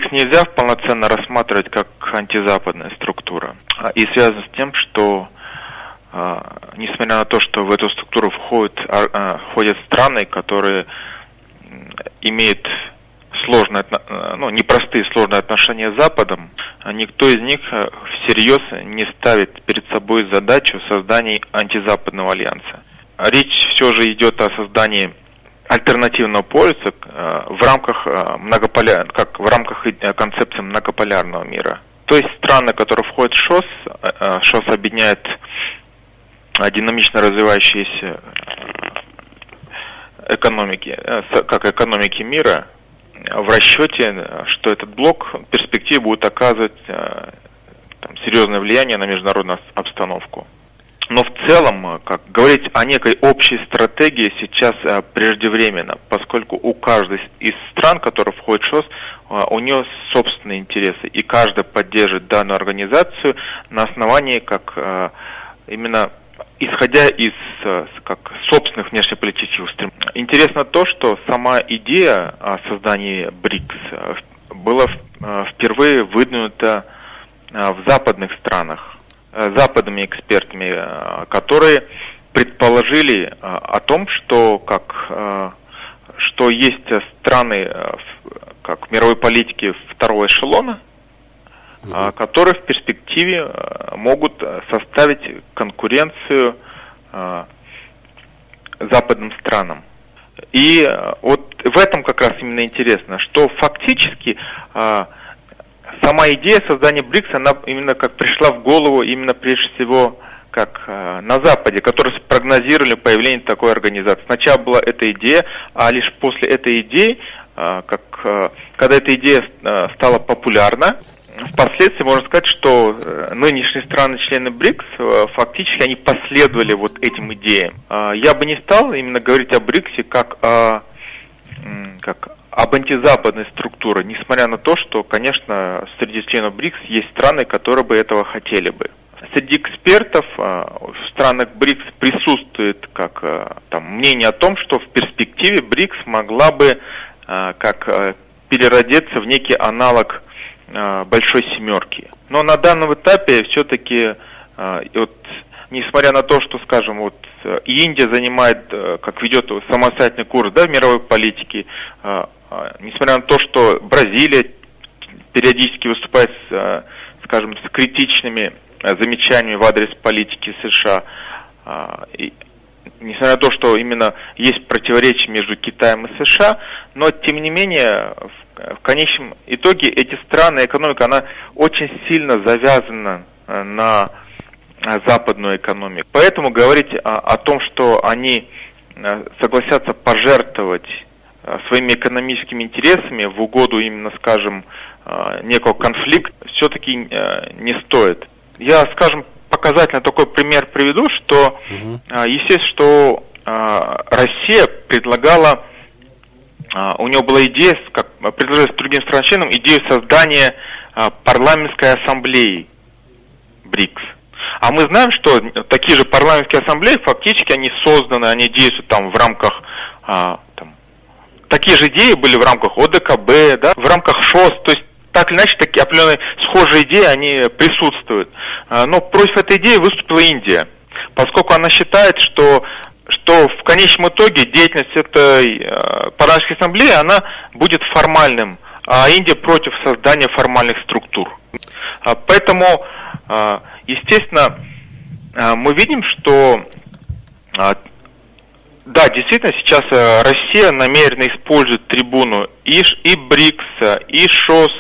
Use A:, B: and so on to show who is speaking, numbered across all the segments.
A: БРИКС нельзя полноценно рассматривать как антизападная структура. И связано с тем, что несмотря на то, что в эту структуру входят страны, которые имеют непростые сложные отношения с Западом, никто из них всерьез не ставит перед собой задачу создания антизападного альянса. Речь все же идет о создании альтернативного полюса в рамках концепции многополярного мира. То есть страны, которые входят в ШОС объединяет динамично развивающиеся экономики мира, в расчете, что этот блок в перспективе будет оказывать серьезное влияние на международную обстановку. Но в целом, говорить о некой общей стратегии сейчас преждевременно, поскольку у каждой из стран, которые входят в ШОС, у нее собственные интересы, и каждая поддерживает данную организацию на основании именно исходя из собственных внешнеполитических стремлений. Интересно то, что сама идея о создании БРИКС была впервые выдвинута в западных странах западными экспертами, которые предположили о том, что есть страны как мировой политики второго эшелона, которые в перспективе могут составить конкуренцию западным странам. И вот в этом как раз именно интересно, что фактически сама идея создания БРИКС, она именно пришла в голову именно прежде всего на Западе, которые спрогнозировали появление такой организации. Сначала была эта идея, а лишь после этой идеи, когда эта идея стала популярна, впоследствии можно сказать, что нынешние страны-члены БРИКС фактически они последовали этим идеям. Я бы не стал именно говорить о БРИКСе как об антизападной структуре, несмотря на то, что, конечно, среди членов БРИКС есть страны, которые бы этого хотели бы. Среди экспертов в странах БРИКС присутствует мнение о том, что в перспективе БРИКС могла бы переродиться в некий аналог Большой Семерки. Но на данном этапе все-таки, несмотря на то, что, скажем, и Индия ведет самостоятельный курс в мировой политике, несмотря на то, что Бразилия периодически выступает с критичными замечаниями в адрес политики США, и несмотря на то, что именно есть противоречия между Китаем и США, но тем не менее в конечном итоге эти страны, экономика, она очень сильно завязана на западную экономику. Поэтому говорить о том, что они согласятся пожертвовать своими экономическими интересами в угоду именно, некого конфликта, все-таки не стоит. Я, показательно такой пример приведу, что, естественно, что Россия предлагала, у нее была идея, предложила другим странам-членам идею создания парламентской ассамблеи БРИКС. А мы знаем, что такие же парламентские ассамблеи, фактически они созданы, они действуют в рамках, такие же идеи были в рамках ОДКБ, в рамках ШОС, то есть так или иначе такие определенные схожие идеи, они присутствуют. Но против этой идеи выступила Индия, поскольку она считает, что в конечном итоге деятельность этой парламентской ассамблеи, она будет формальным, а Индия против создания формальных структур. Поэтому, естественно, мы видим, что действительно сейчас Россия намеренно использует трибуну и БРИКС, и ШОС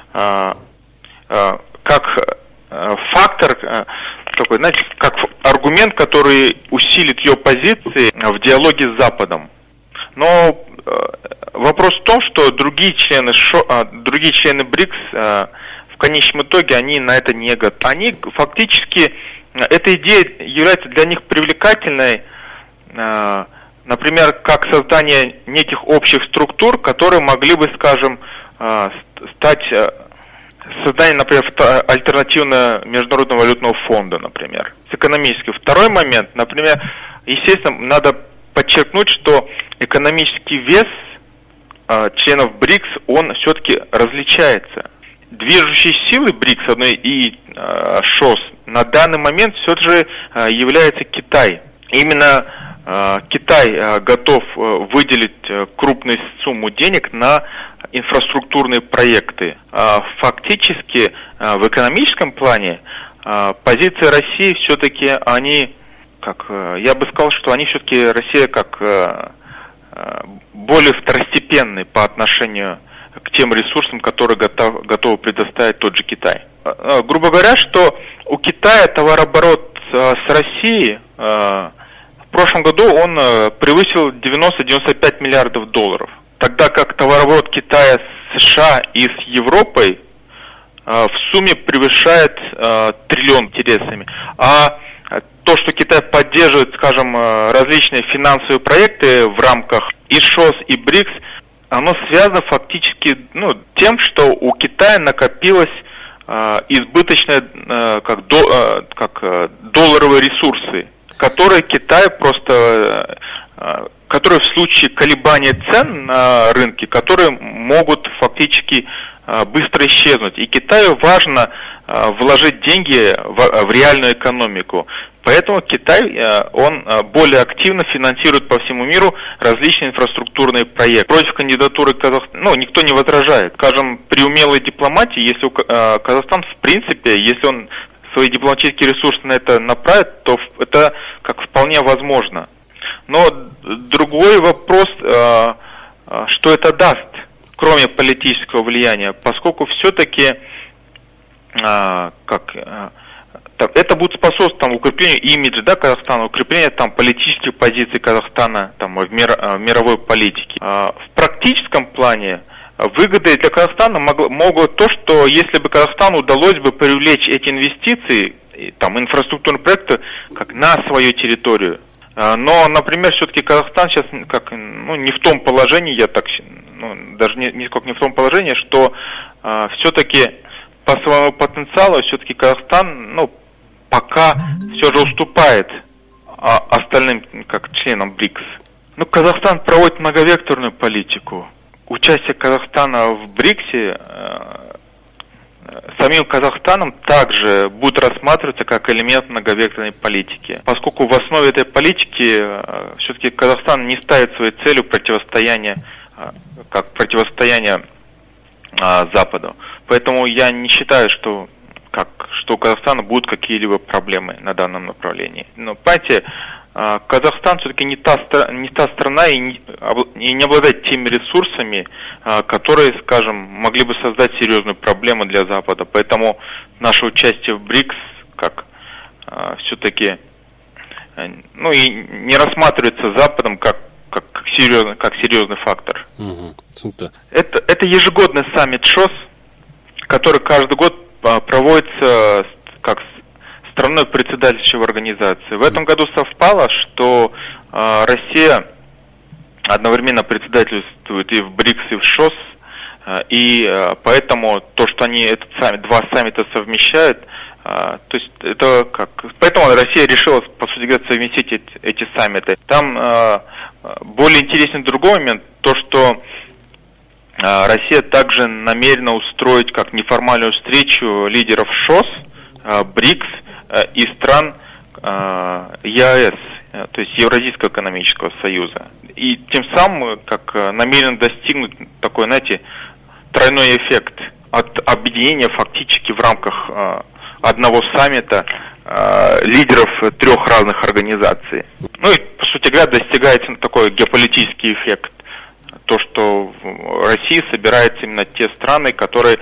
A: как фактор, как аргумент, который усилит ее позиции в диалоге с Западом. Но вопрос в том, что другие члены БРИКС в конечном итоге они на это не готовы. Они фактически, эта идея является для них привлекательной, например, как создание неких общих структур, которые могли бы, стать созданием, например, альтернативного международного валютного фонда, например, с экономическим. Второй момент, например, естественно, надо подчеркнуть, что экономический вес членов БРИКС, он все-таки различается. Движущей силой БРИКС и ШОС на данный момент все же является Китай. Именно Китай готов выделить крупную сумму денег на инфраструктурные проекты. Фактически в экономическом плане позиции России все-таки я бы сказал, что они все-таки, Россия более второстепенные по отношению к тем ресурсам, которые готовы предоставить тот же Китай. Грубо говоря, что у Китая товарооборот с Россией в прошлом году он превысил 90-95 миллиардов долларов. Тогда как товарооборот Китая с США и с Европой в сумме превышает триллион интересами. А то, что Китай поддерживает, скажем, различные финансовые проекты в рамках и ШОС, и БРИКС, оно связано фактически тем, что у Китая накопилось избыточные долларовые ресурсы, которые Китай которые в случае колебания цен на рынке, которые могут фактически быстро исчезнуть. И Китаю важно вложить деньги в реальную экономику. Поэтому Китай, он более активно финансирует по всему миру различные инфраструктурные проекты. Против кандидатуры Казахстана, никто не возражает. Скажем, при умелой дипломатии, если Казахстан, в принципе, если он свои дипломатические ресурсы на это направит, то это вполне возможно. Но другой вопрос, что это даст, кроме политического влияния, поскольку все-таки это будет способствовать укреплению имиджа Казахстана, укреплению политических позиций Казахстана в мировой политике. В практическом плане выгодой для Казахстана могут то, что если бы Казахстану удалось бы привлечь эти инвестиции, инфраструктурные проекты, на свою территорию. Но, например, все-таки Казахстан сейчас не в том положении, даже нисколько не в том положении, что все-таки по своему потенциалу все-таки Казахстан, пока все же уступает остальным членам БРИКС. Казахстан проводит многовекторную политику. Участие Казахстана в БРИКСе самим Казахстаном также будет рассматриваться как элемент многовекторной политики, поскольку в основе этой политики все-таки Казахстан не ставит своей целью противостояние Западу. Поэтому я не считаю, что у Казахстана будут какие-либо проблемы на данном направлении. Но, понимаете, Казахстан все-таки не та страна и не обладает теми ресурсами, которые, скажем, могли бы создать серьезную проблему для Запада. Поэтому наше участие в БРИКС все-таки и не рассматривается Западом как серьезный фактор. Это ежегодный саммит ШОС, который каждый год проводится как страной председательствующей организации. В этом году совпало, что Россия одновременно председательствует и в БРИКС, и в ШОС, и поэтому то, что они два саммита совмещают, то есть это поэтому Россия решила, по сути говоря, совместить эти саммиты. Там более интересный другой момент, то, что Россия также намерена устроить как неформальную встречу лидеров ШОС, БРИКС и стран ЕАЭС, то есть Евразийского экономического союза. И тем самым намерен достигнуть такой, тройной эффект от объединения фактически в рамках одного саммита лидеров трех разных организаций. И, по сути говоря, достигается такой геополитический эффект. То, что в России собираются именно те страны, которые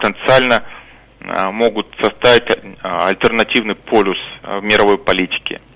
A: потенциально могут составить альтернативный полюс в мировой политике.